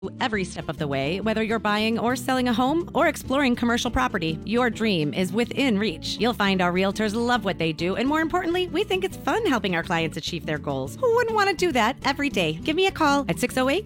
Every step of the way, whether you're buying or selling a home or exploring commercial property, your dream is within reach. You'll find our realtors love what they do, and more importantly, we think it's fun helping our clients achieve their goals. Who wouldn't want to do that every day? Give me a call at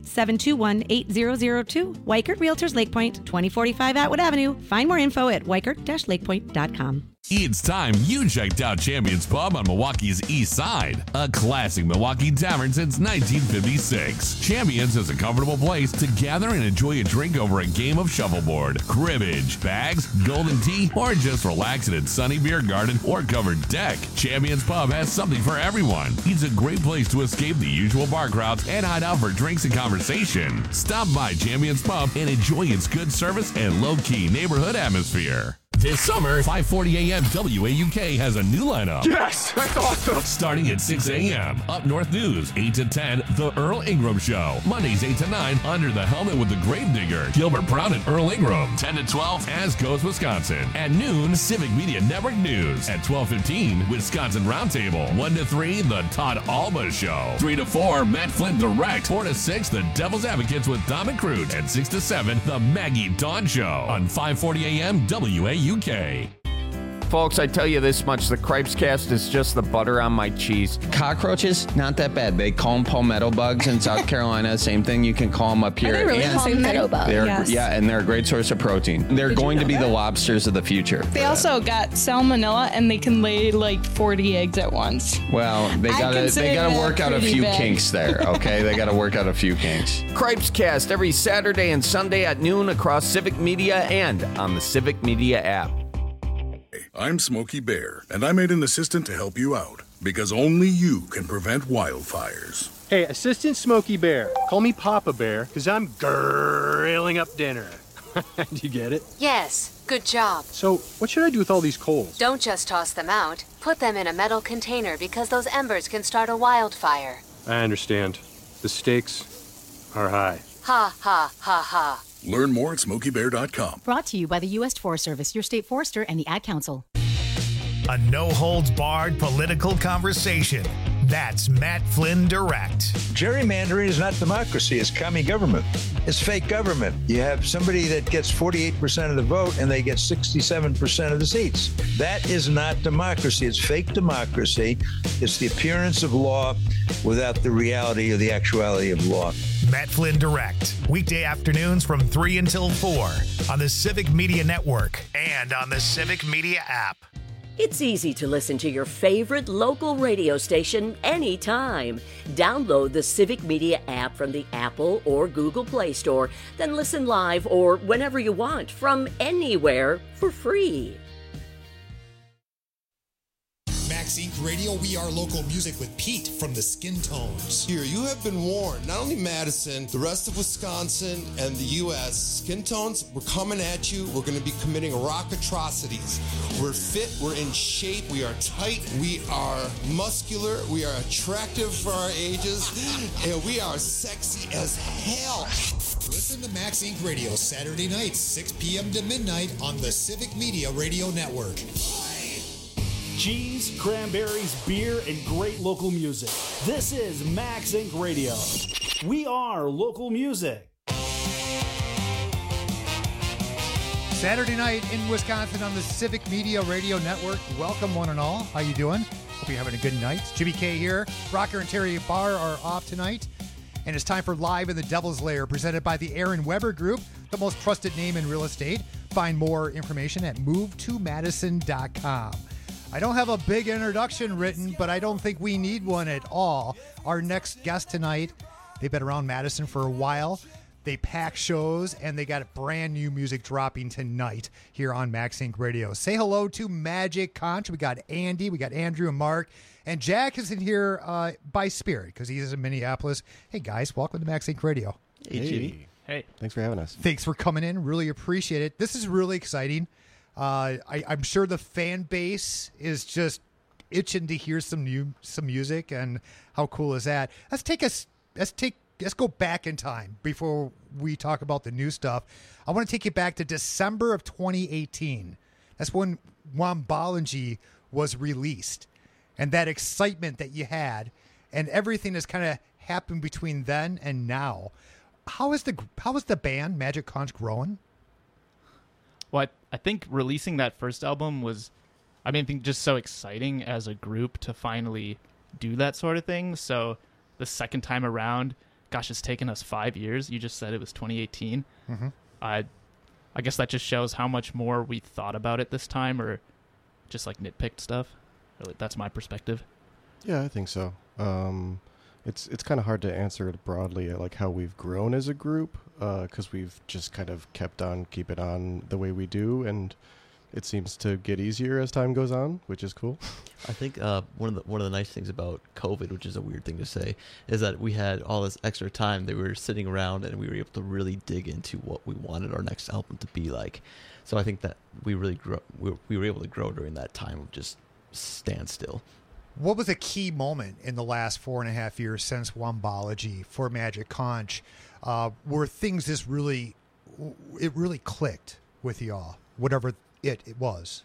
608-721-8002. Weichert Realtors Lake Point, 2045 Atwood Avenue. Find more info at weichert-lakepoint.com. It's time you checked out Champions Pub on Milwaukee's East Side, a classic Milwaukee tavern since 1956. Champions is a comfortable place to gather and enjoy a drink over a game of shuffleboard, cribbage, bags, golden tea, or just relax in its sunny beer garden or covered deck. Champions Pub has something for everyone. It's a great place to escape the usual bar crowds and hide out for drinks and conversation. Stop by Champions Pub and enjoy its good service and low-key neighborhood atmosphere. This summer, 5:40 a.m. WAUK has a new lineup. Yes, that's awesome. Starting at 6 a.m. Up North News, 8 to 10, The Earl Ingram Show. Mondays, 8 to 9, Under the Helmet with the Gravedigger, Gilbert Brown and Earl Ingram. 10 to 12, As Goes Wisconsin. At noon, Civic Media Network News. At 12:15, Wisconsin Roundtable. 1 to 3, The Todd Alba Show. 3 to 4, Matt Flynn Direct. 4 to 6, The Devil's Advocates with Dom and Cruz. And 6 to 7, The Maggie Dawn Show. On 5:40 a.m. WAUK. Folks, I tell you this much, the Cripes Cast is just the butter on my cheese. Cockroaches, not that bad. They call them palmetto bugs in South Carolina. Same thing, you can call them up here. Are they really and palmetto bugs? Yes. Yeah, and they're a great source of protein. They're going to be the lobsters of the future. They also got salmonella, and they can lay like 40 eggs at once. Well, they gotta work out a few kinks there, okay? They gotta work out a few kinks. Cripes Cast every Saturday and Sunday at noon across Civic Media and on the Civic Media app. I'm Smokey Bear, and I made an assistant to help you out, because only you can prevent wildfires. Hey, Assistant Smokey Bear, call me Papa Bear, because I'm grilling up dinner. Do you get it? Yes, good job. So, what should I do with all these coals? Don't just toss them out. Put them in a metal container because those embers can start a wildfire. I understand. The stakes are high. Ha, ha, ha, ha. Learn more at SmokeyBear.com. Brought to you by the U.S. Forest Service, your state forester, and the Ad Council. A no-holds-barred political conversation. That's Matt Flynn Direct. Gerrymandering is not democracy. It's commie government. It's fake government. You have somebody that gets 48% of the vote and they get 67% of the seats. That is not democracy. It's fake democracy. It's the appearance of law without the reality or the actuality of law. Matt Flynn Direct. Weekday afternoons from 3 until 4 on the Civic Media Network and on the Civic Media app. It's easy to listen to your favorite local radio station anytime. Download the Civic Media app from the Apple or Google Play Store, then listen live or whenever you want from anywhere for free. Max Inc. Radio, we are local music with Pete from the Skin Tones. Here, you have been warned. Not only Madison, the rest of Wisconsin and the U.S. Skin Tones, we're coming at you. We're going to be committing rock atrocities. We're fit. We're in shape. We are tight. We are muscular. We are attractive for our ages. And we are sexy as hell. Listen to Max Inc. Radio Saturday nights, 6 p.m. to midnight on the Civic Media Radio Network. Cheese, cranberries, beer, and great local music. This is Max Inc. Radio. We are local music. Saturday night in Wisconsin on the Civic Media Radio Network. Welcome, one and all. How you doing? Hope you're having a good night. Jimmy K here. Rocker and Terry Barr are off tonight. And it's time for Live in the Devil's Lair, presented by the Aaron Weber Group, the most trusted name in real estate. Find more information at movetomadison.com. I don't have a big introduction written, but I don't think we need one at all. Our next guest tonight, they've been around Madison for a while. They pack shows, and they got brand new music dropping tonight here on Max Inc. Radio. Say hello to Magic Conch. We got Andy, we got Andrew and Mark, and Jack is in here by spirit because he's in Minneapolis. Hey, guys, welcome to Max Inc. Radio. Hey, Jimmy. Hey. Thanks for having us. Thanks for coming in. Really appreciate it. This is really exciting. I'm sure the fan base is just itching to hear some music, and how cool is that? Let's go back in time before we talk about the new stuff. I want to take you back to December of 2018. That's when Wambalangi was released, and that excitement that you had, and everything that's kind of happened between then and now. How is the band Magic Conch growing? Well, I think releasing that first album was, I think just so exciting as a group to finally do that sort of thing. So the second time around, gosh, it's taken us 5 years. You just said it was 2018. Mm-hmm. I guess that just shows how much more we thought about it this time, or just like nitpicked stuff. That's my perspective. Yeah, I think so. It's kind of hard to answer it broadly, like how we've grown as a group, because we've just kind of kept on keeping on the way we do, and it seems to get easier as time goes on, which is cool. I think one of the nice things about COVID, which is a weird thing to say, is that we had all this extra time that we were sitting around and we were able to really dig into what we wanted our next album to be like. So I think that we really we were able to grow during that time of just standstill. What was a key moment in the last 4.5 years since Wombology for Magic Conch, where things just really clicked with y'all, whatever it was?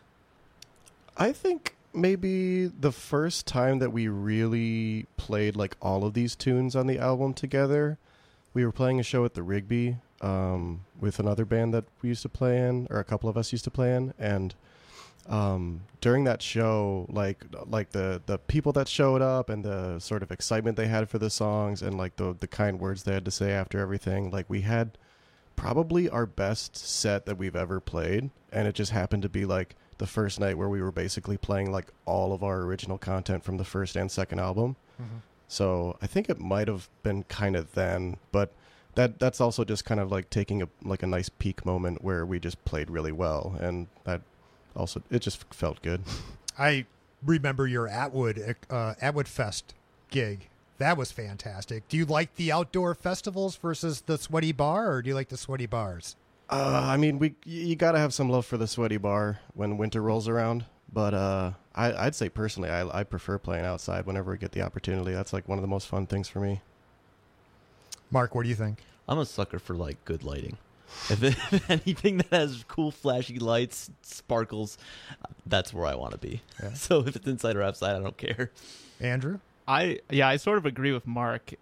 I think maybe the first time that we really played like all of these tunes on the album together, we were playing a show at the Rigby with another band that we used to play in, or a couple of us used to play in, and during that show, like the people that showed up and the sort of excitement they had for the songs and like the kind words they had to say after everything, like we had probably our best set that we've ever played, and it just happened to be like the first night where we were basically playing like all of our original content from the first and second album. Mm-hmm. So I think it might have been kind of then, but that's also just kind of like taking a nice peak moment where we just played really well, and that also it just felt good. I remember your Atwood Fest gig. That was fantastic. Do you like the outdoor festivals versus the sweaty bar, or do you like the sweaty bars? You got to have some love for the sweaty bar when winter rolls around. But I'd say personally, I prefer playing outside whenever we get the opportunity. That's like one of the most fun things for me. Mark, what do you think? I'm a sucker for like good lighting. If anything that has cool flashy lights, sparkles, that's where I want to be. Yeah. So if it's inside or outside, I don't care. Andrew? I sort of agree with Mark.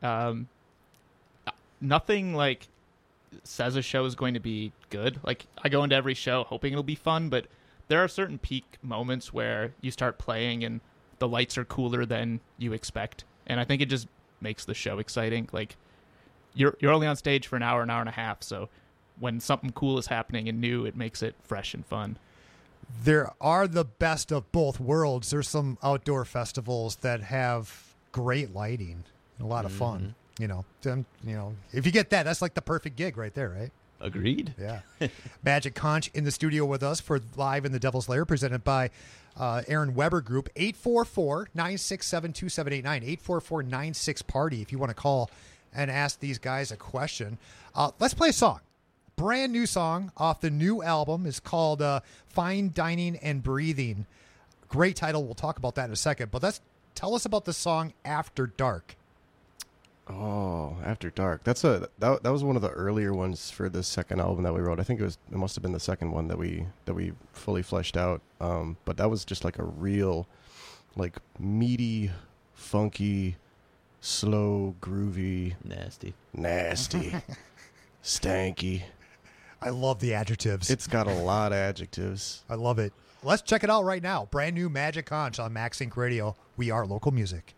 Nothing like says a show is going to be good. Like I go into every show hoping it'll be fun, but there are certain peak moments where you start playing and the lights are cooler than you expect, and I think it just makes the show exciting. Like you're only on stage for an hour and a half, so when something cool is happening and new, it makes it fresh and fun. There are the best of both worlds. There's some outdoor festivals that have great lighting and a lot of fun. If you get that, that's like the perfect gig right there, right? Agreed. Yeah. Magic Conch in the studio with us for Live in the Devil's Lair, presented by Aaron Weber Group. 844-967-2789. 844-96-PARTY if you want to call and ask these guys a question. Let's play a song. Brand new song off the new album is called Fine Dining and Breathing. Great title. We'll talk about that in a second. But tell us about the song After Dark. Oh, After Dark. That was one of the earlier ones for the second album that we wrote. I think it must have been the second one that we fully fleshed out. But that was just like a real, like meaty, funky, slow, groovy, nasty, stanky. I love the adjectives. It's got a lot of adjectives. I love it. Let's check it out right now. Brand new Magic Conch on Max Inc. Radio. We are local music.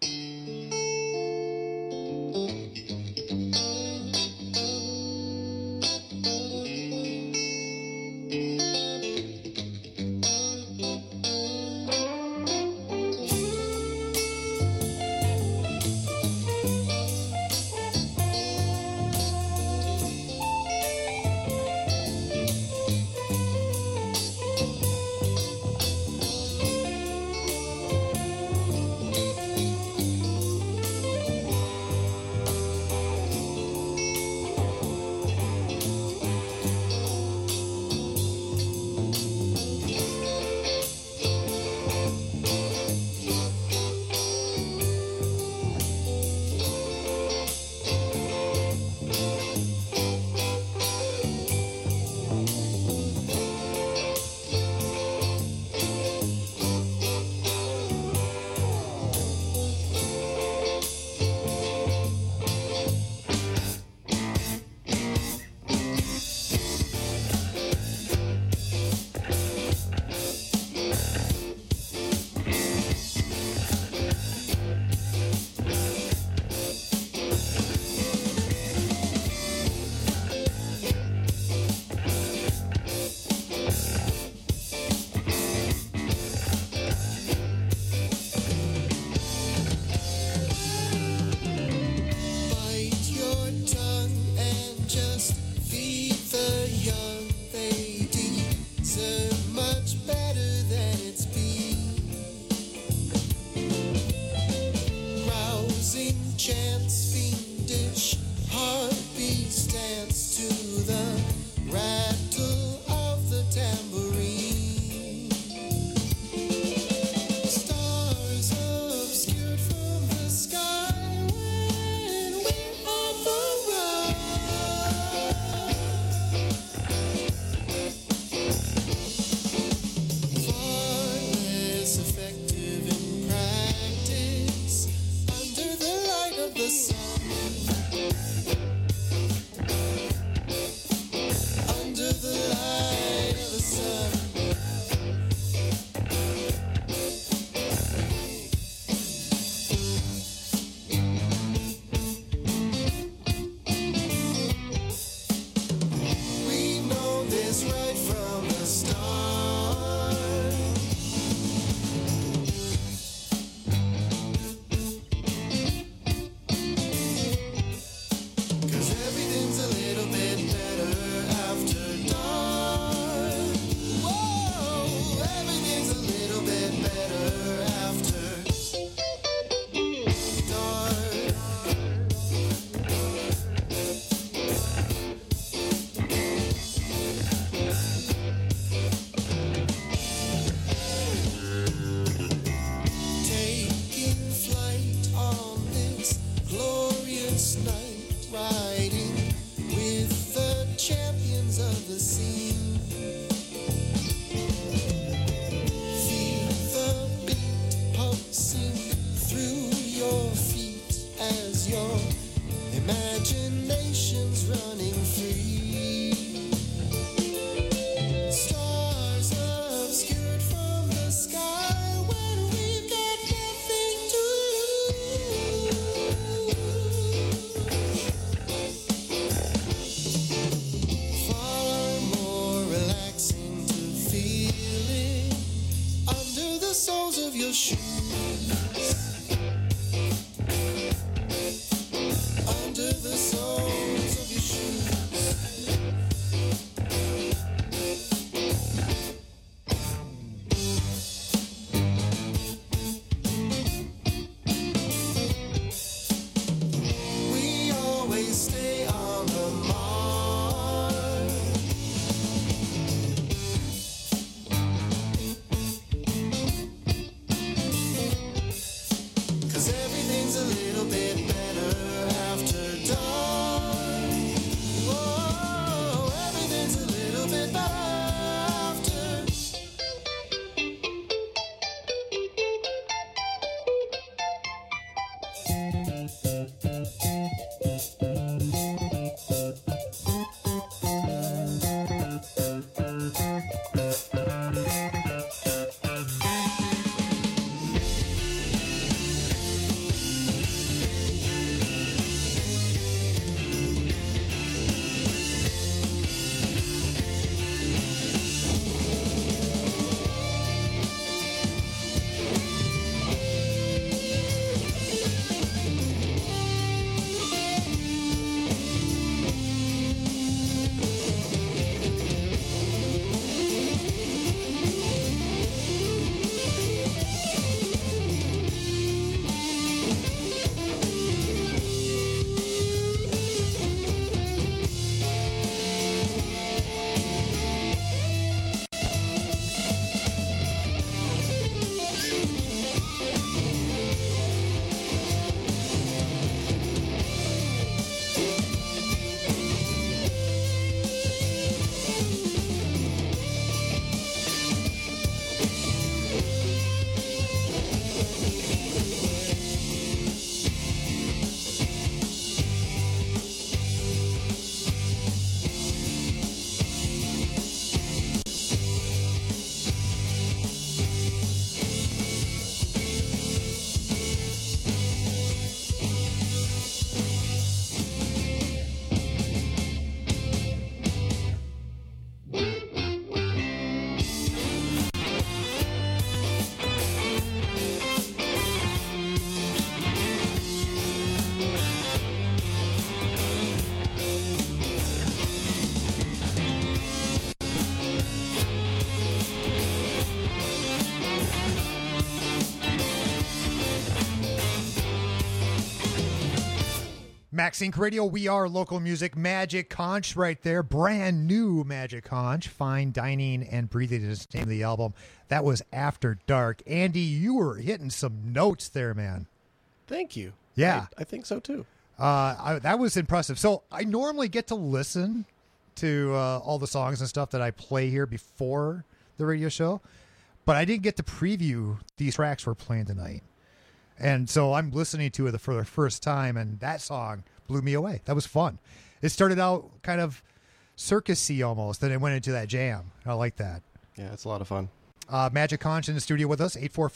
Max Inc. Radio, we are local music. Magic Conch right there. Brand new Magic Conch. Fine Dining and Breathing is the name of the album. That was After Dark. Andy, you were hitting some notes there, man. Thank you. Yeah. I think so, too. That was impressive. So I normally get to listen to all the songs and stuff that I play here before the radio show, but I didn't get to preview these tracks we're playing tonight. And so I'm listening to it for the first time, and that song blew me away. That was fun. It started out kind of circus-y almost, then it went into that jam. I like that. Yeah, it's a lot of fun. Magic Conch in the studio with us,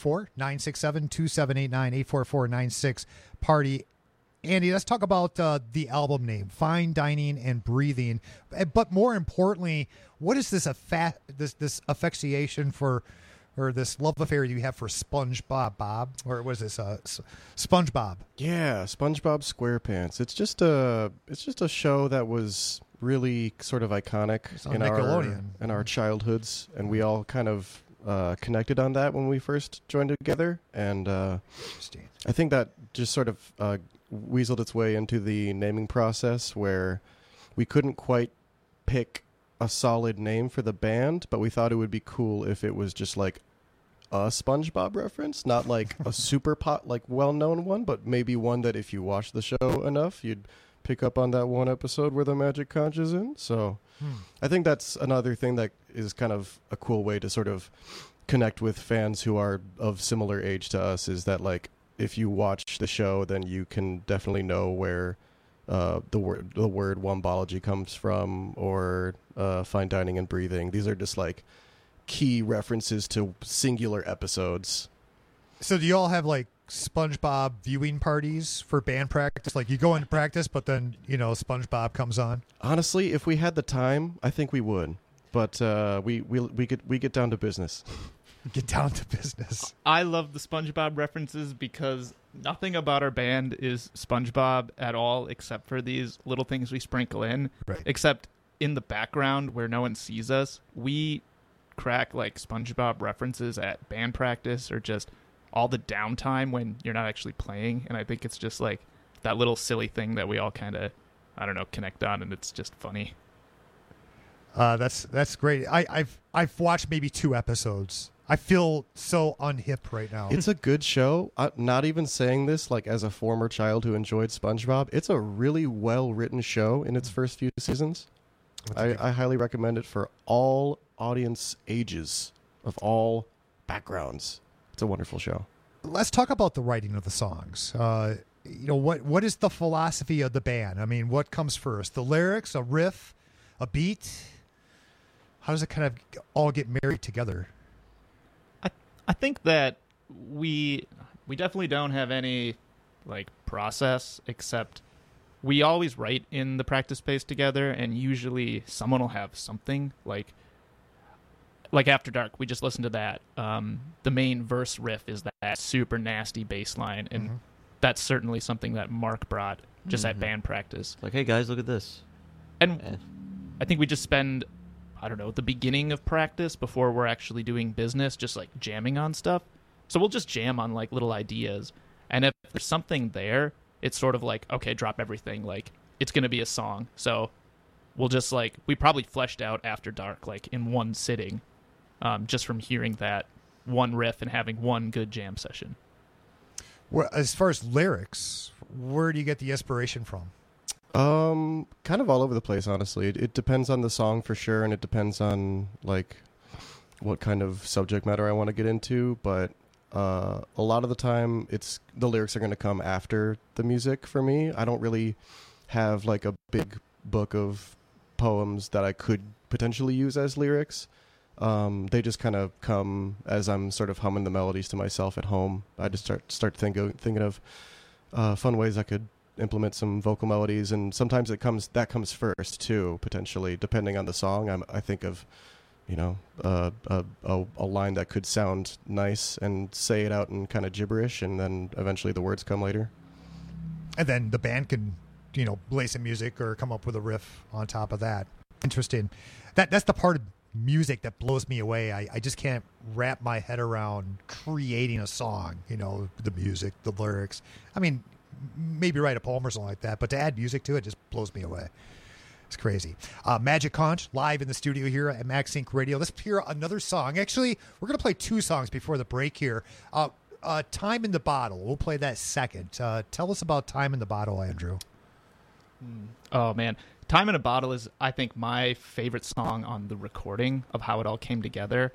844-967-2789, 844-96-PARTY. Andy, let's talk about the album name, Fine Dining and Breathing. But more importantly, what is this this affectation for, or this love affair you have for SpongeBob, Bob? Or was this SpongeBob? Yeah, SpongeBob SquarePants. It's just a show that was really sort of iconic in our childhoods, and we all kind of connected on that when we first joined together. And I think that just sort of weaseled its way into the naming process, where we couldn't quite pick a solid name for the band, but we thought it would be cool if it was just like a SpongeBob reference, not like a super well-known one, but maybe one that if you watch the show enough, you'd pick up on that one episode where the Magic Conch is in. So I think that's another thing that is kind of a cool way to sort of connect with fans who are of similar age to us, is that like if you watch the show, then you can definitely know where the word wombology comes from, or Fine Dining and Breathing. These are just like key references to singular episodes. So do you all have like SpongeBob viewing parties for band practice? Like you go into practice, but then, SpongeBob comes on? Honestly, if we had the time, I think we would. But we get down to business. Get down to business. I love the SpongeBob references because nothing about our band is SpongeBob at all, except for these little things we sprinkle in. Right. Except in the background where no one sees us, we crack like SpongeBob references at band practice or just all the downtime when you're not actually playing. And I think it's just like that little silly thing that we all kind of, connect on, and it's just funny. That's great. I've watched maybe 2 episodes. I feel so unhip right now. It's a good show. Not even saying this like as a former child who enjoyed SpongeBob. It's a really well-written show in its first few seasons. I highly recommend it for all audience ages, of all backgrounds. It's a wonderful show. Let's talk about the writing of the songs. What is the philosophy of the band? I mean, what comes first? The lyrics, a riff, a beat? How does it kind of all get married together? I think that we definitely don't have any like process, except we always write in the practice space together, and usually someone will have something like After Dark. We just listened to that. The main verse riff is that super nasty bass line, and that's certainly something that Mark brought just at band practice. Like, hey guys, look at this. And I think we just spend, the beginning of practice before we're actually doing business, just like jamming on stuff. So we'll just jam on like little ideas. And if there's something there, it's sort of like, okay, drop everything. Like it's going to be a song. So we'll just we probably fleshed out After Dark like in one sitting, just from hearing that one riff and having one good jam session. Well, as far as lyrics, where do you get the inspiration from? Kind of all over the place, honestly. It depends on the song for sure, and it depends on like what kind of subject matter I want to get into, but a lot of the time the lyrics are going to come after the music for me. I don't really have like a big book of poems that I could potentially use as lyrics. They just kind of come as I'm sort of humming the melodies to myself at home. I just start thinking of fun ways I could implement some vocal melodies, and sometimes that comes first too, potentially depending on the song. I think of a line that could sound nice and say it out in kind of gibberish, and then eventually the words come later, and then the band can play some music or come up with a riff on top of that. Interesting. That's the part of music that blows me away. I just can't wrap my head around creating a song, the music, the lyrics. I mean, maybe write a poem or something like that, but to add music to it just blows me away. It's crazy. Magic Conch live in the studio here at Max Inc. Radio. Let's hear another song. Actually, we're going to play two songs before the break here. Time in the Bottle. We'll play that second. Tell us about Time in the Bottle, Andrew. Oh, man. Time in a Bottle is, I think, my favorite song on the recording of how it all came together.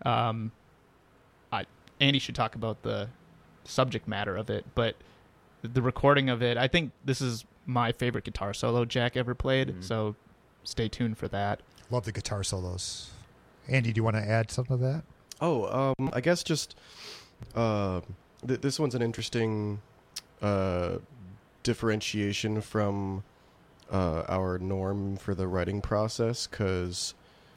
Andy should talk about the subject matter of it, but the recording of it, I think this is my favorite guitar solo Jack ever played, so stay tuned for that. Love the guitar solos. Andy, do you want to add something to that? I guess just this one's an interesting differentiation from our norm for the writing process, because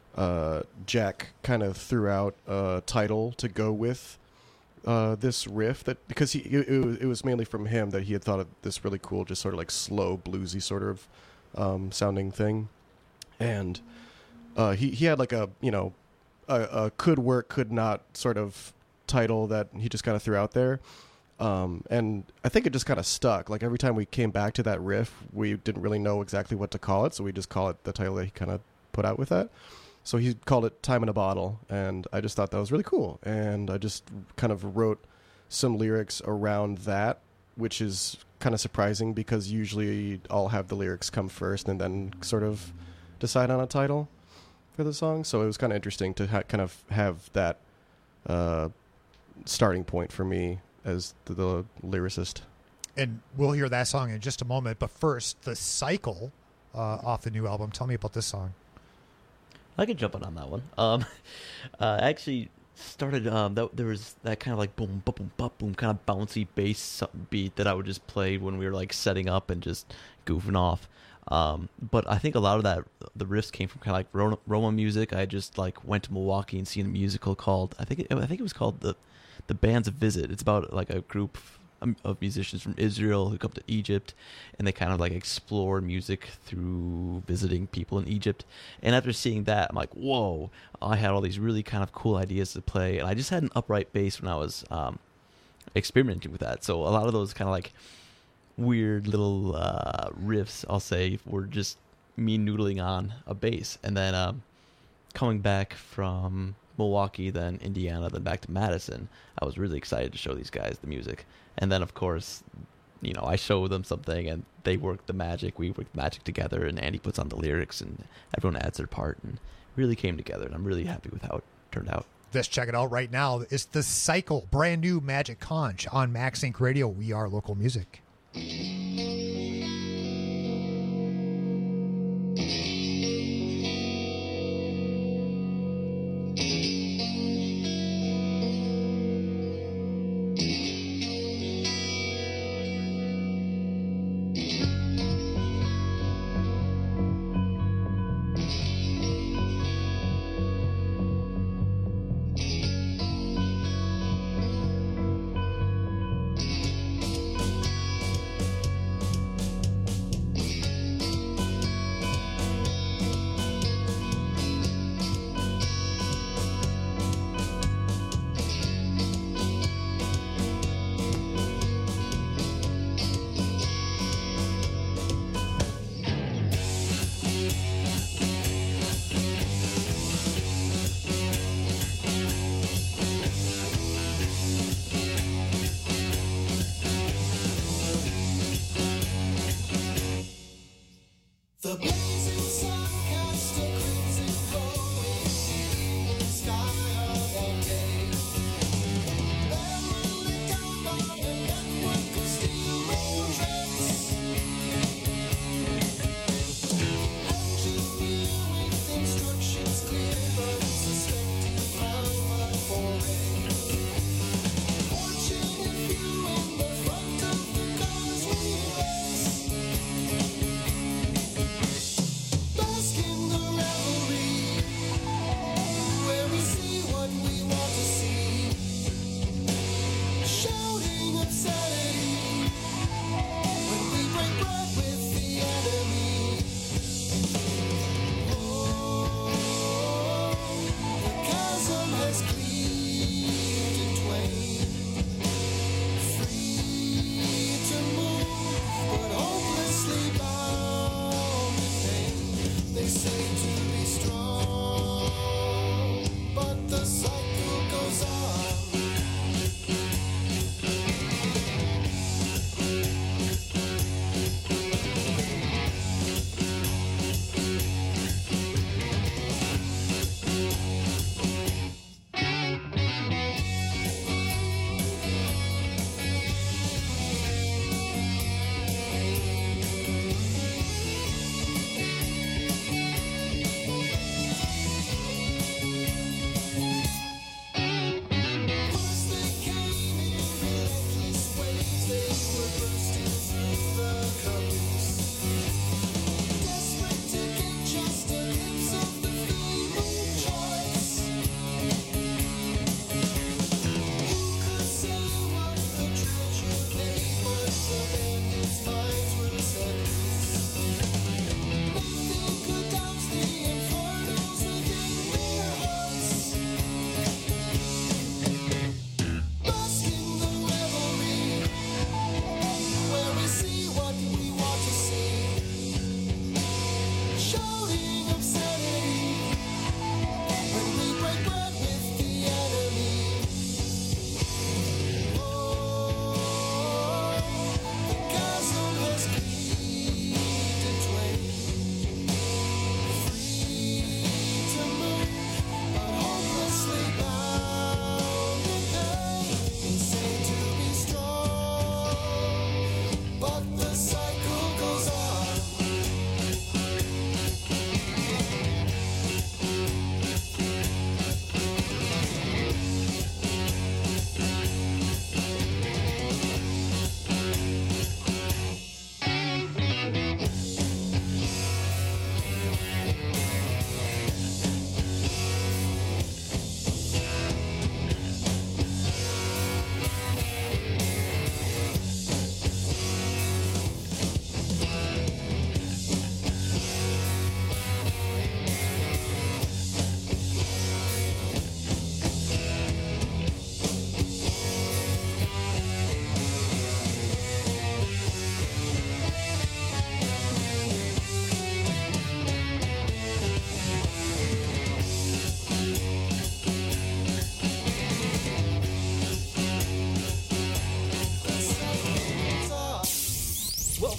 Jack kind of threw out a title to go with this riff, that because it was mainly from him that he had thought of this really cool, just sort of like slow bluesy sort of sounding thing, and he had like a could work could not sort of title that he just kind of threw out there, and I think it just kind of stuck. Like every time we came back to that riff, we didn't really know exactly what to call it, so we just call it the title that he kind of put out with that. So he called it Time in a Bottle, and I just thought that was really cool. And I just kind of wrote some lyrics around that, which is kind of surprising because usually I'll have the lyrics come first and then sort of decide on a title for the song. So it was kind of interesting to kind of have that starting point for me as the lyricist. And we'll hear that song in just a moment. But first, The Cycle off the new album. Tell me about this song. I could jump in on that one. Actually started there was that kind of like boom boom boom boom kind of bouncy bass beat that I would just play when we were like setting up and just goofing off. But I think a lot of that, the riffs came from kind of like Roma music. I just like went to Milwaukee and seen a musical called I think it was called the Band's Visit. It's about like a group of musicians from Israel who come to Egypt, and they kind of like explore music through visiting people in Egypt. And after seeing that, I'm like, whoa, I had all these really kind of cool ideas to play, and I just had an upright bass when I was experimenting with that. So a lot of those kind of like weird little riffs, I'll say, were just me noodling on a bass. And then coming back from Milwaukee, then Indiana, then back to Madison, I was really excited to show these guys the music. And then, of course, I show them something, and they work the magic. We work the magic together, and Andy puts on the lyrics, and everyone adds their part, and it really came together. And I'm really happy with how it turned out. Let's check it out right now. It's The Cycle, brand new Magic Conch on Max Inc. Radio. We are local music.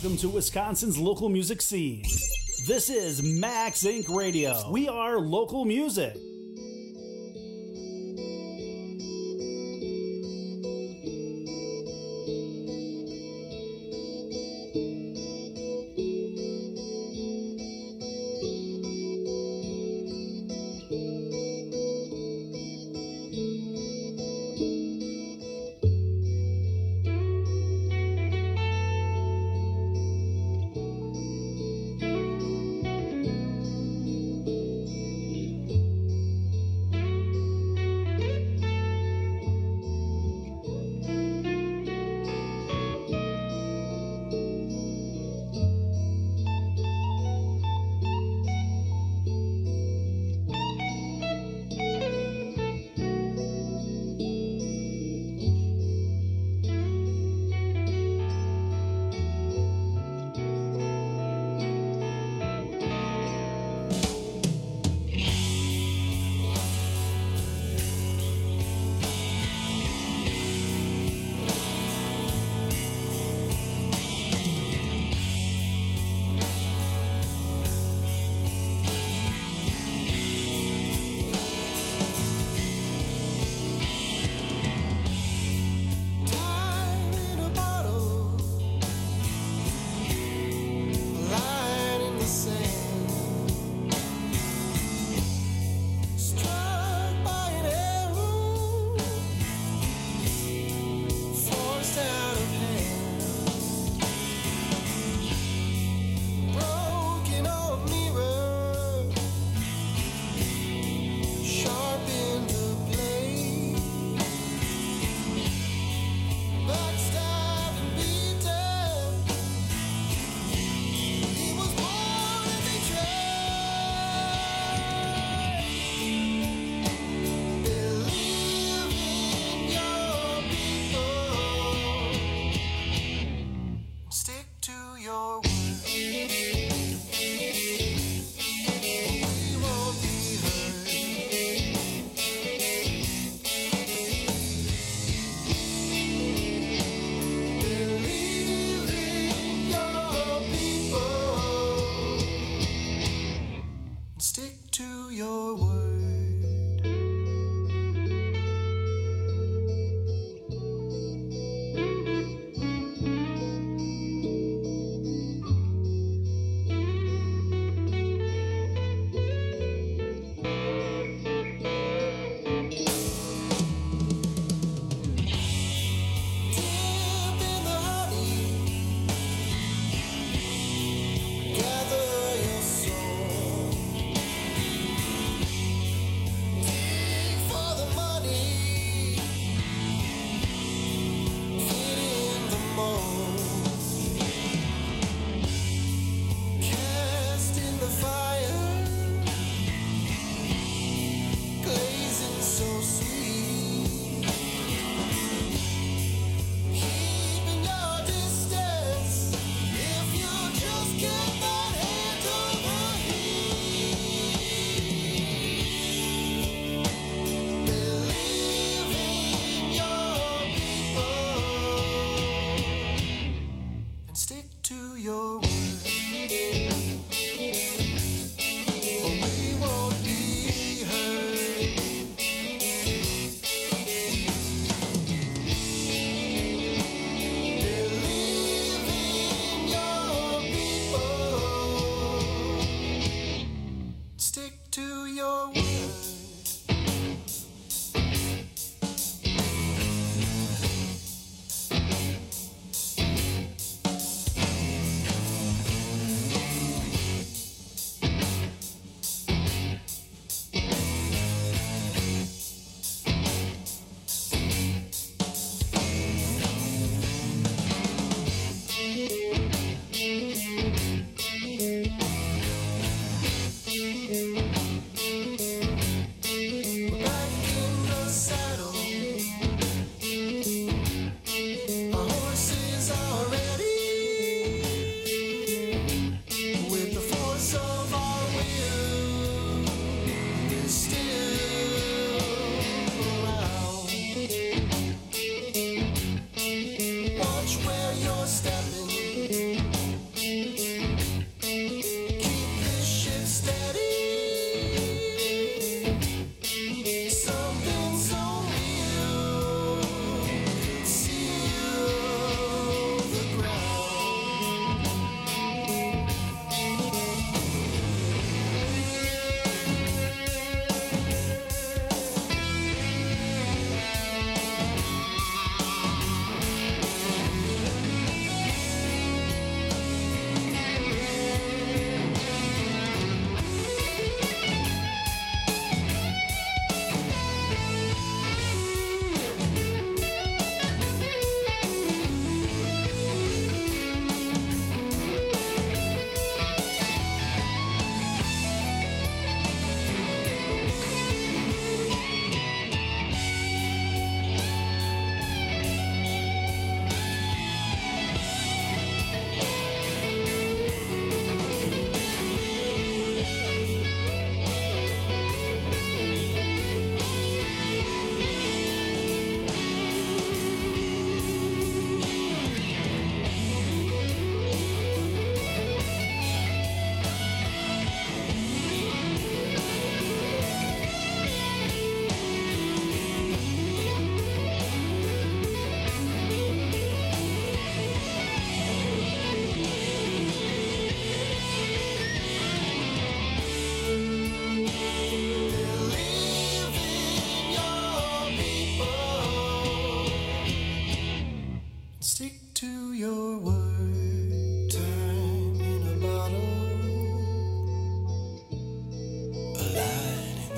Welcome to Wisconsin's local music scene. This is Max Inc. Radio. We are local music.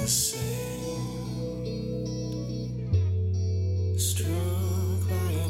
the same. Struck by an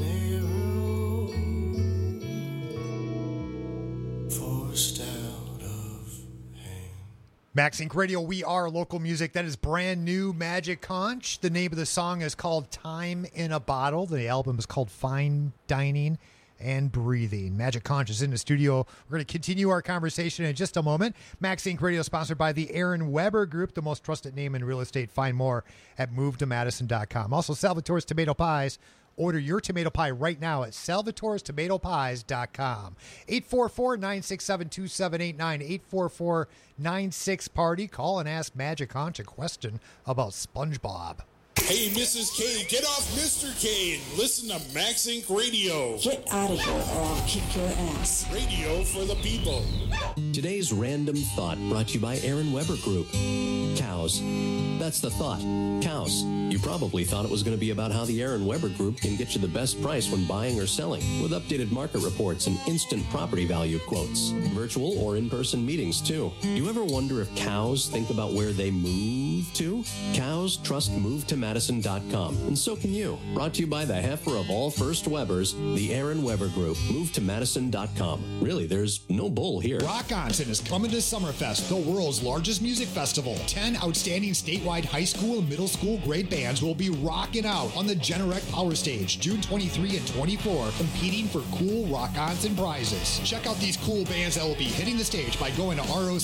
arrow, forced out of Max Inc. Radio, we are local music. That is brand new Magic Conch. The name of the song is called Time in a Bottle. The album is called Fine Dining and Breathing. Magic Conch is in the studio. We're going to continue our conversation in just a moment. Max Inc. Radio is sponsored by the Aaron Weber Group, the most trusted name in real estate. Find more at movetomadison.com. Also, Salvatore's Tomato Pies. Order your tomato pie right now at salvatorestomatopies.com. 844-967-2789. 844-96-PARTY. Call and ask Magic Conch a question about SpongeBob. Hey, Mrs. K, get off Mr. K and listen to Max Inc. Radio. Get out of here or I'll kick your ass. Radio for the people. Today's Random Thought brought to you by Aaron Weber Group. Cows. That's the thought. Cows. You probably thought it was going to be about how the Aaron Weber Group can get you the best price when buying or selling, with updated market reports and instant property value quotes. Virtual or in-person meetings, too. Do you ever wonder if cows think about where they move to? Cows trust MoveToMadison.com, and so can you. Brought to you by the heifer of all First Webers, the Aaron Weber Group. MoveToMadison.com. Really, there's no bull here. Rock Onsen is coming to Summerfest, the world's largest music festival. 10 outstanding statewide high school and middle school grade bands will be rocking out on the Generac Power Stage June 23 and 24, competing for cool Rock Onsen prizes. Check out these cool bands that will be hitting the stage by going to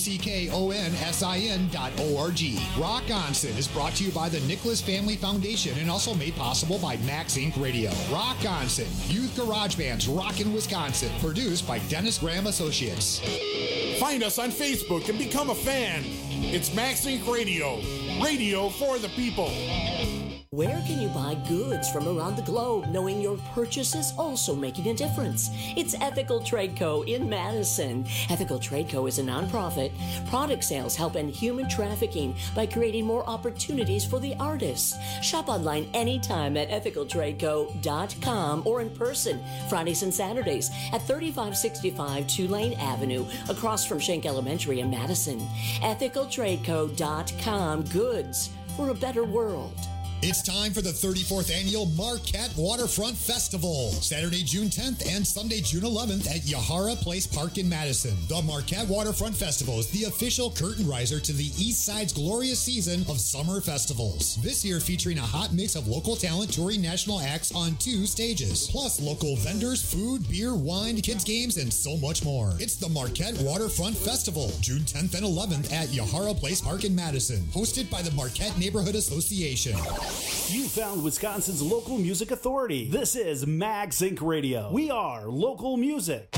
rockonsin.org. Rock Onsen is brought to you by the Nicholas Family Foundation and also made possible by Max Inc. Radio. Rock Onsen, youth garage bands rockin' Wisconsin, produced by Dennis Graham Associates. Find us on Facebook and become a fan. It's Max Inc. Radio. Radio for the people. Where can you buy goods from around the globe knowing your purchase is also making a difference? It's Ethical Trade Co. in Madison. Ethical Trade Co. is a nonprofit. Product sales help end human trafficking by creating more opportunities for the artists. Shop online anytime at ethicaltradeco.com or in person Fridays and Saturdays at 3565 Tulane Avenue across from Schenck Elementary in Madison. Ethicaltradeco.com. Goods for a better world. It's time for the 34th Annual Marquette Waterfront Festival, Saturday, June 10th and Sunday, June 11th at Yahara Place Park in Madison. The Marquette Waterfront Festival is the official curtain riser to the East Side's glorious season of summer festivals. This year featuring a hot mix of local talent touring national acts on 2 stages, plus local vendors, food, beer, wine, kids games, and so much more. It's the Marquette Waterfront Festival, June 10th and 11th at Yahara Place Park in Madison, hosted by the Marquette Neighborhood Association. You found Wisconsin's local music authority. This is Max Inc. Radio. We are local music.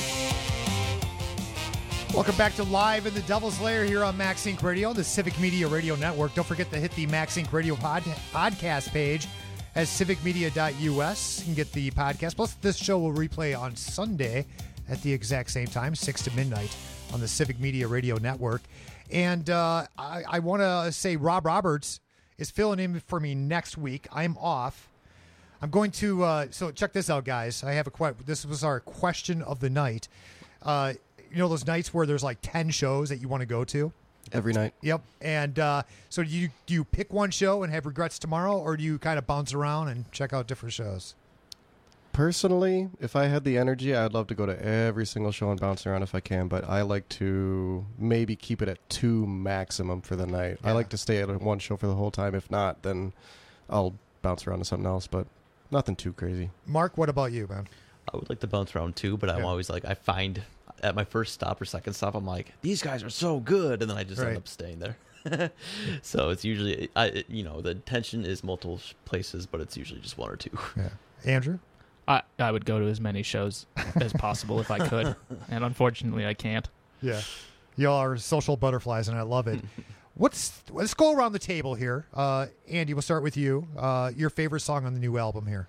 Welcome back to Live in the Devil's Lair here on Max Inc. Radio, the Civic Media Radio Network. Don't forget to hit the Max Inc. Radio podcast page at civicmedia.us. You can get the podcast. Plus, this show will replay on Sunday at the exact same time, 6 to midnight on the Civic Media Radio Network. And I want to say Rob Roberts is filling in for me next week. I'm off. I'm going to, so check this out, guys. I have this was our question of the night. You know those nights where there's like 10 shows that you want to go to? Every night. Yep. And so do you pick one show and have regrets tomorrow, or do you kind of bounce around and check out different shows? Personally, if I had the energy, I'd love to go to every single show and bounce around if I can, but I like to maybe keep it at 2 maximum for the night. Yeah. I like to stay at one show for the whole time. If not, then I'll bounce around to something else, but nothing too crazy. Mark, what about you, man? I would like to bounce around too, but I'm always like, I find at my first stop or second stop, I'm like, these guys are so good, and then I just end up staying there. So it's usually, the tension is multiple places, but it's usually just 1 or 2. Yeah. Andrew? I would go to as many shows as possible if I could, and unfortunately I can't. Yeah. Y'all are social butterflies, and I love it. Let's go around the table here. Andy, we'll start with you. Your favorite song on the new album here?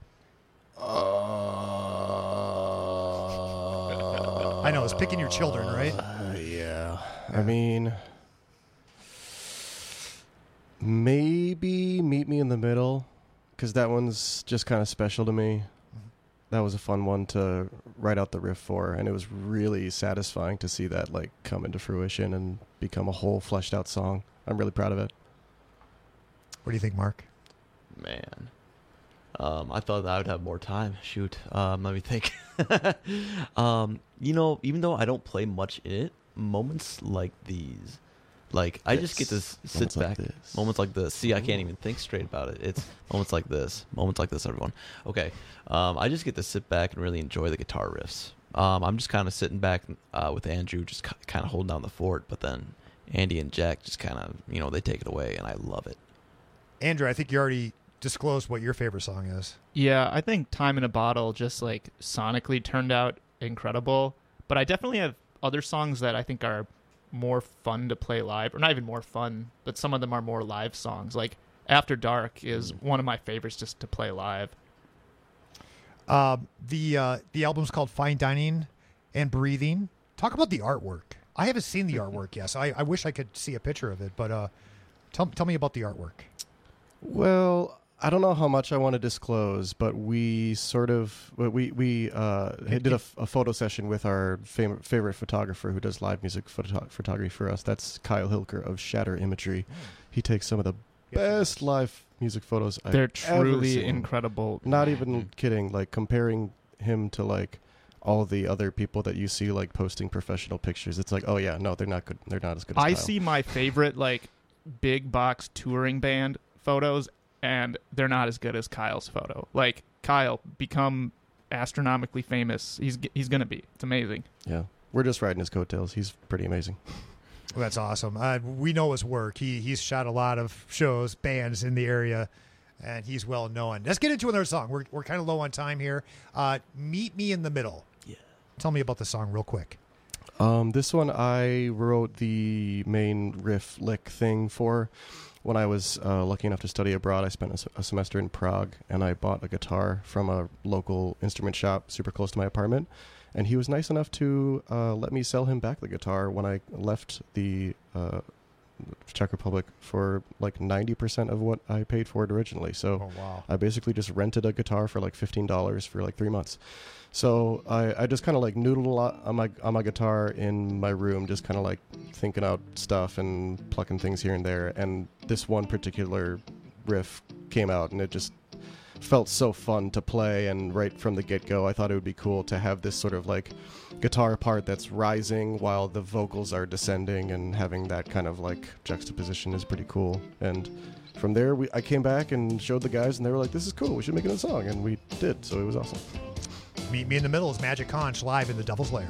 I know, it's Picking Your Children, right? Yeah. I mean, maybe Meet Me in the Middle, because that one's just kind of special to me. That was a fun one to write out the riff for, and it was really satisfying to see that come into fruition and become a whole fleshed out song. I'm really proud of it. What do you think, Mark? Man. I thought I would have more time. Shoot. Let me think. Even though I don't play much in it, moments like these, like I just get to sit back. Moments like this. See, I can't even think straight about it. It's moments like this. Moments like this, everyone. Okay. I just get to sit back and really enjoy the guitar riffs. I'm just kind of sitting back with Andrew, just kind of holding down the fort, but then Andy and Jack just kind of, they take it away, and I love it. Andrew, I think you already disclosed what your favorite song is. Yeah, I think Time in a Bottle just like sonically turned out incredible, but I definitely have other songs that I think are more fun to play live, or not even more fun, but some of them are more live songs. Like After Dark is one of my favorites just to play live. The album's called Fine Dining and Breathing. Talk about the artwork. I haven't seen the artwork yet, so I wish I could see a picture of it, but tell me about the artwork. Well, I don't know how much I want to disclose, but we sort of we did a photo session with our favorite photographer who does live music photography for us. That's Kyle Hilker of Shatter Imagery. He takes some of the best live music photos They're I've ever truly seen. incredible. Not even kidding. Like comparing him to like all the other people that you see like posting professional pictures, it's like, oh yeah, no, they're not good. They're not as good as I Kyle. see my favorite like big box touring band photos, and they're not as good as Kyle's photo. Like Kyle, become astronomically famous. He's gonna be. It's amazing. Yeah, we're just riding his coattails. He's pretty amazing. Well, that's awesome. We know his work. He's shot a lot of shows, bands in the area, and he's well known. Let's get into another song. We're kind of low on time here. Meet Me in the Middle. Yeah. Tell me about the song real quick. This one I wrote the main riff lick thing for. When I was lucky enough to study abroad, I spent a semester in Prague, and I bought a guitar from a local instrument shop super close to my apartment. And he was nice enough to let me sell him back the guitar when I left the Czech Republic for like 90% of what I paid for it originally. So I basically just rented a guitar for like $15 for like 3 months. So I just kind of like noodled a lot on my guitar in my room, just kind of like thinking out stuff and plucking things here and there. And this one particular riff came out, and it just felt so fun to play. And right from the get-go, I thought it would be cool to have this sort of like guitar part that's rising while the vocals are descending, and having that kind of like juxtaposition is pretty cool. And from there, I came back and showed the guys, and they were like, this is cool, we should make it a song. And we did, so it was awesome. Meet Me in the Middle is Magic Conch live in the Devil's Lair.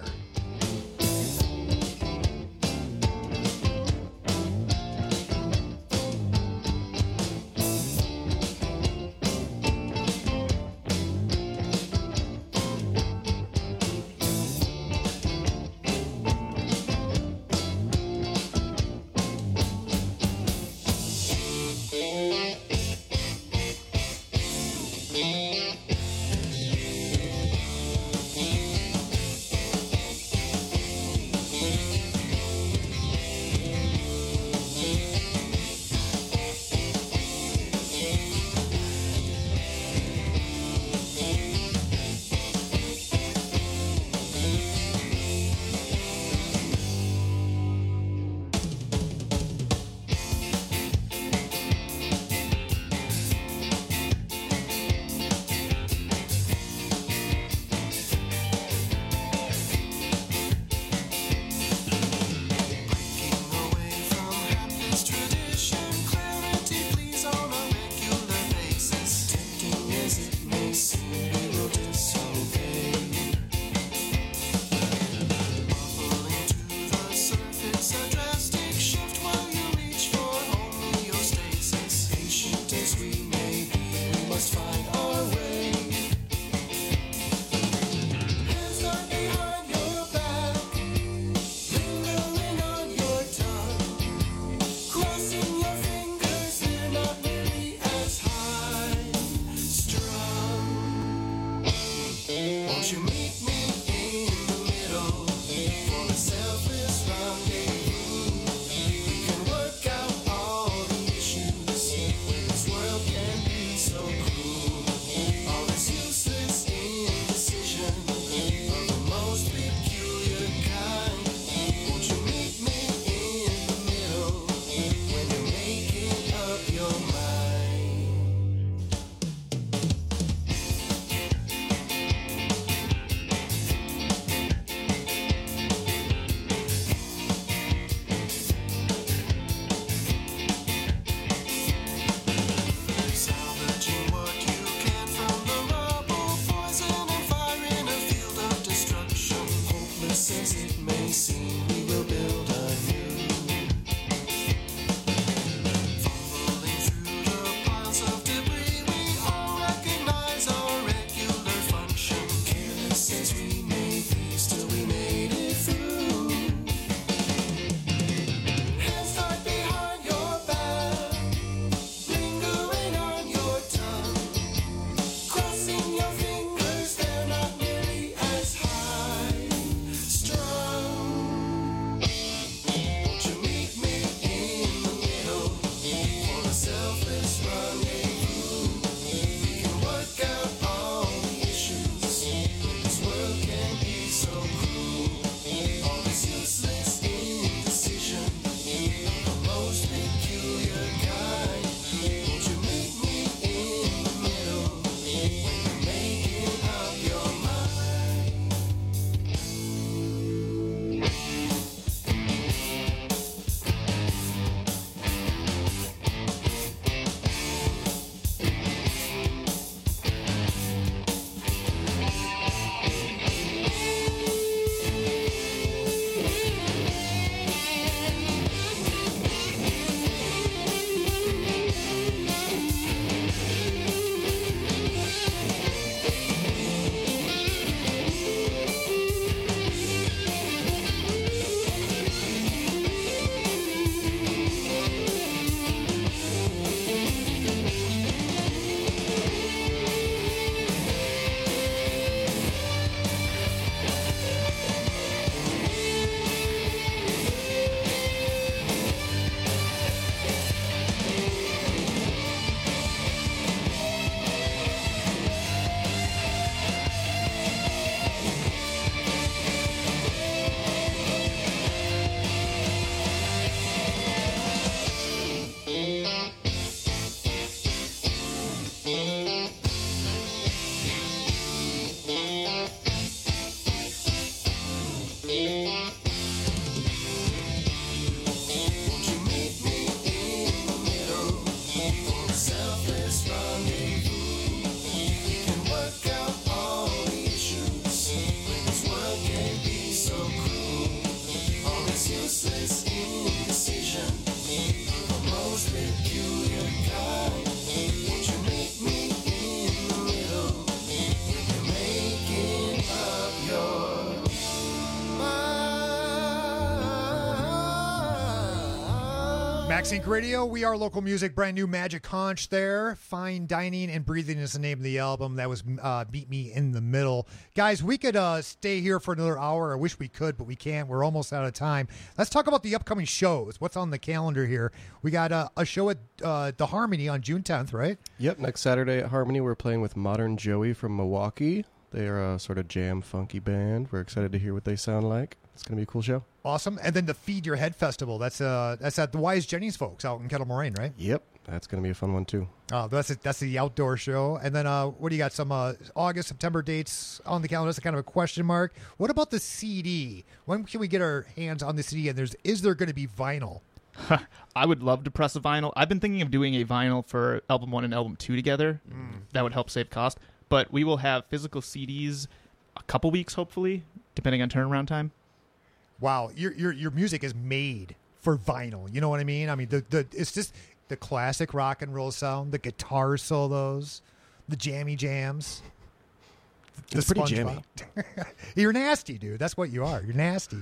Max Inc. Radio, we are local music, brand new Magic Conch there. Fine Dining and Breathing is the name of the album. That was Meet Me in the Middle. Guys, we could stay here for another hour. I wish we could, but we can't. We're almost out of time. Let's talk about the upcoming shows. What's on the calendar here? We got a show at the Harmony on June 10th, right? Yep, next Saturday at Harmony, we're playing with Modern Joey from Milwaukee. They're a sort of jam funky band. We're excited to hear what they sound like. It's going to be a cool show. Awesome. And then the Feed Your Head Festival. That's at the Wise Jennings folks out in Kettle Moraine, right? Yep, that's going to be a fun one too. That's the outdoor show. And then what do you got? Some August, September dates on the calendar. That's kind of a question mark. What about the CD? When can we get our hands on the CD? And is there going to be vinyl? I would love to press a vinyl. I've been thinking of doing a vinyl for Album 1 and Album 2 together. That would help save cost. But we will have physical CDs a couple weeks, hopefully, depending on turnaround time. Wow, your music is made for vinyl. You know what I mean? I mean, it's just the classic rock and roll sound, the guitar solos, the jammy jams. It's pretty jammy. You're nasty, dude. That's what you are. You're nasty.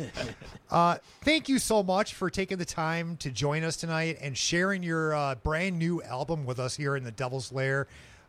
Thank you so much for taking the time to join us tonight and sharing your brand new album with us here in the Devil's Lair.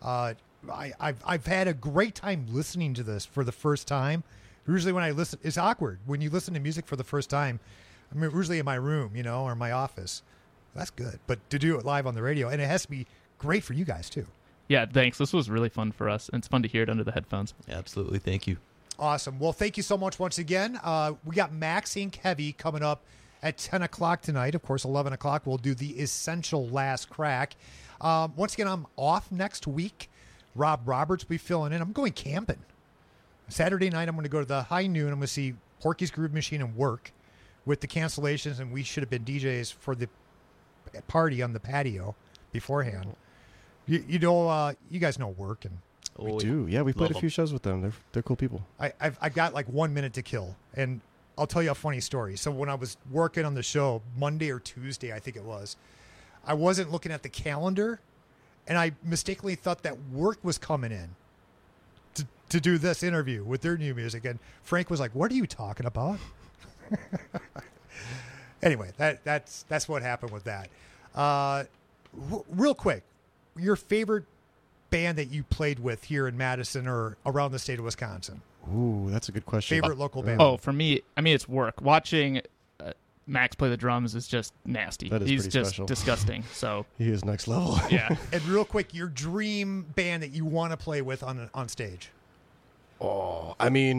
I've had a great time listening to this for the first time. Usually when I listen, it's awkward when you listen to music for the first time. I'm usually in my room, or my office. That's good. But to do it live on the radio, and it has to be great for you guys too. Yeah, thanks. This was really fun for us, and it's fun to hear it under the headphones. Absolutely. Thank you. Awesome. Well, thank you so much once again. We got Max Inc. Heavy coming up at 10 o'clock tonight. Of course, 11 o'clock, we'll do the Essential Last Crack. Once again, I'm off next week. Rob Roberts will be filling in. I'm going camping. Saturday night, I'm going to go to the High Noon. I'm going to see Porky's Groove Machine and Work with the cancellations, and we should have been DJs for the party on the patio beforehand. You guys know Work, and we do. Yeah, we played a few shows with them. They're cool people. I've got like 1 minute to kill, and I'll tell you a funny story. So when I was working on the show Monday or Tuesday, I think it was, I wasn't looking at the calendar, and I mistakenly thought that Work was coming in to do this interview with their new music. And Frank was like, "What are you talking about?" Anyway, that's what happened with that. Real quick, your favorite band that you played with here in Madison or around the state of Wisconsin? Ooh, that's a good question. Favorite local band? Oh, for me, it's Work. Watching Max play the drums is just nasty. He's just special. Disgusting. So he is next level. Yeah. And real quick, your dream band that you want to play with on stage? Oh,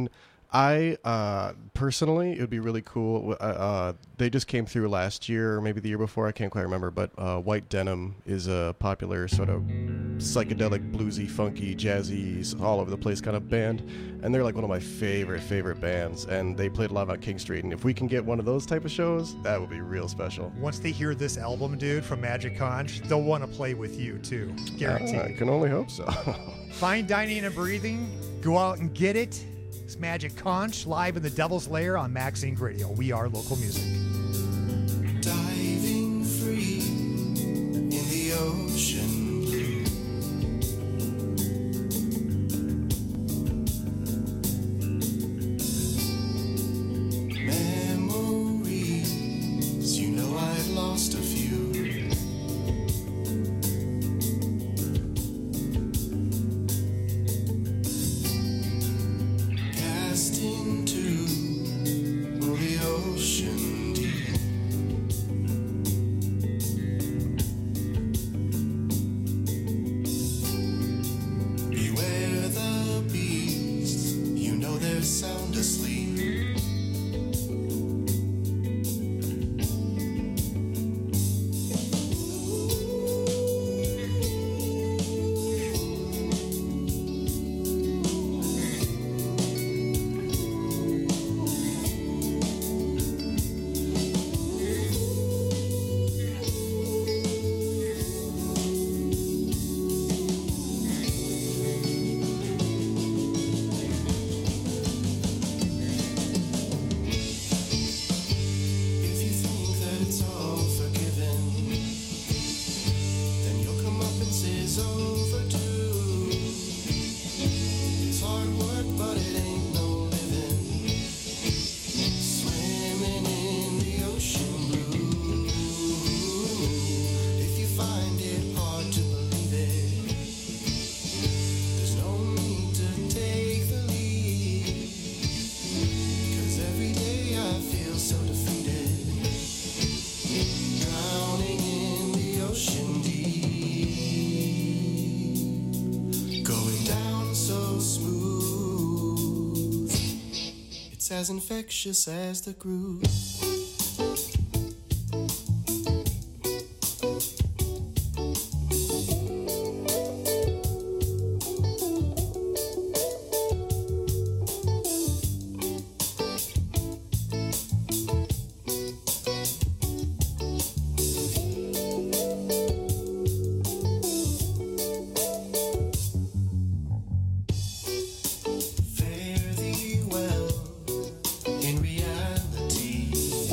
I personally, it would be really cool. They just came through last year, or maybe the year before. I can't quite remember. But White Denim is a popular sort of psychedelic, bluesy, funky, jazzy, all over the place kind of band. And they're like one of my favorite bands. And they played live on King Street. And if we can get one of those type of shows, that would be real special. Once they hear this album, dude, from Magic Conch, they'll want to play with you too. Guaranteed. I can only hope so. Fine Dining and Breathing. Go out and get it. It's Magic Conch live in the Devil's Lair on Max Inc. Radio. We are local music. Diving free in the ocean blue. Memories, I'd lost a few. Cast into the ocean It's as infectious as the groove. Fare thee well in reality.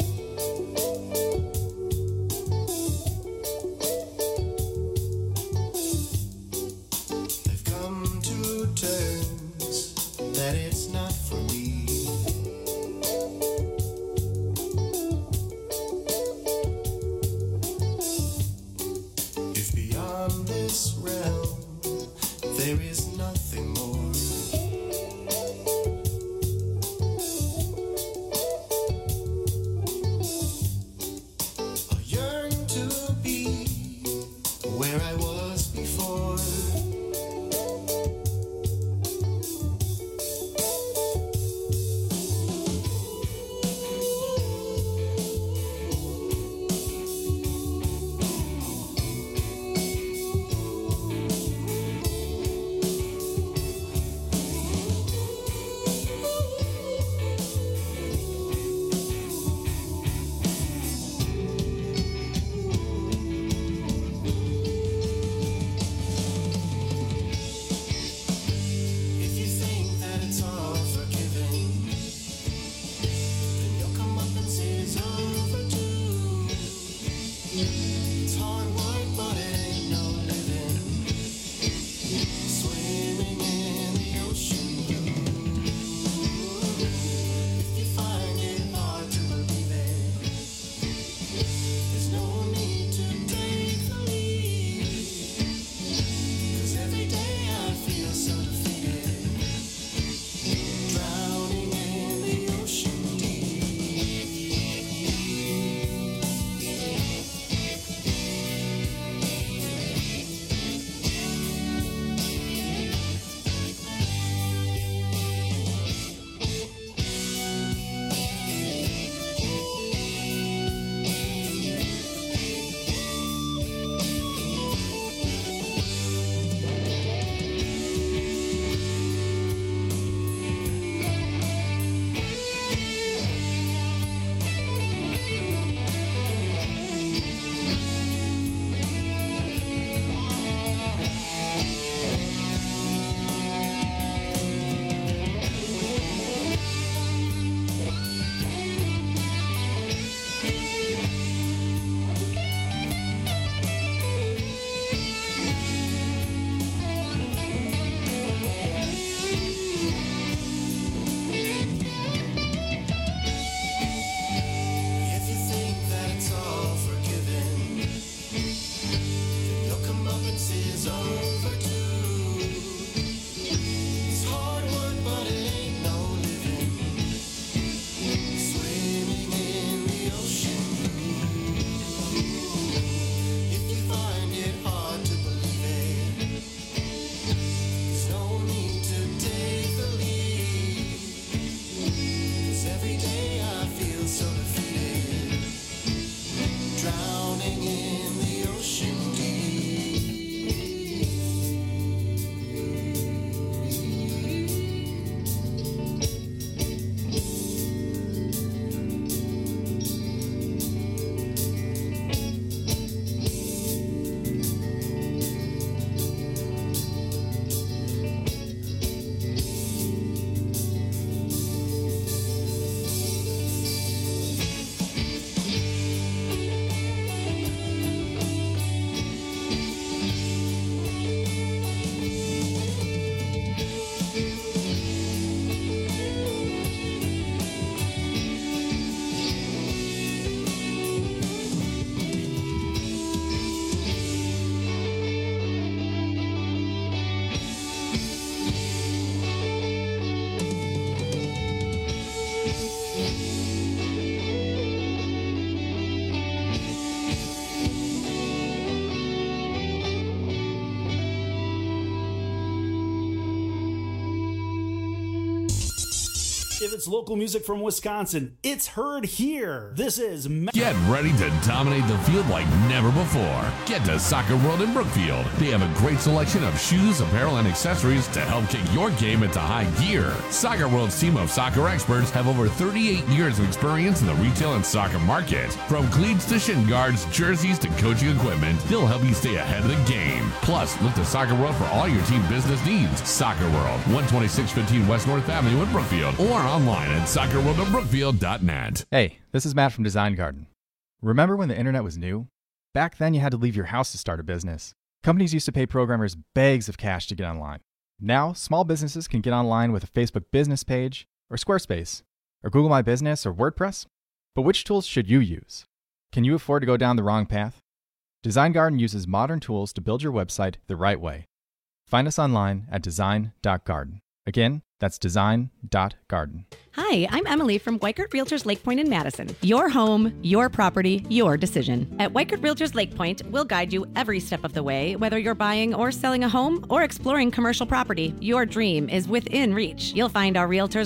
If it's local music from Wisconsin, it's heard here. This is Get ready to dominate the field like never before. Get to Soccer World in Brookfield. They have a great selection of shoes, apparel, and accessories to help kick your game into high gear. Soccer World's team of soccer experts have over 38 years of experience in the retail and soccer market. From cleats to shin guards, jerseys to coaching equipment, they'll help you stay ahead of the game. Plus, look to Soccer World for all your team business needs. Soccer World, 12615 West North Avenue in Brookfield, or online at soccerworldofbrookfield.net. Hey, this is Matt from Design Garden. Remember when the internet was new? Back then you had to leave your house to start a business. Companies used to pay programmers bags of cash to get online. Now, small businesses can get online with a Facebook business page, or Squarespace, or Google My Business, or WordPress. But which tools should you use? Can you afford to go down the wrong path? Design Garden uses modern tools to build your website the right way. Find us online at design.garden. Again, that's design.garden. Hi, I'm Emily from Weichert Realtors Lake Point in Madison. Your home, your property, your decision. At Weichert Realtors Lake Point, we'll guide you every step of the way, whether you're buying or selling a home or exploring commercial property. Your dream is within reach. You'll find our realtors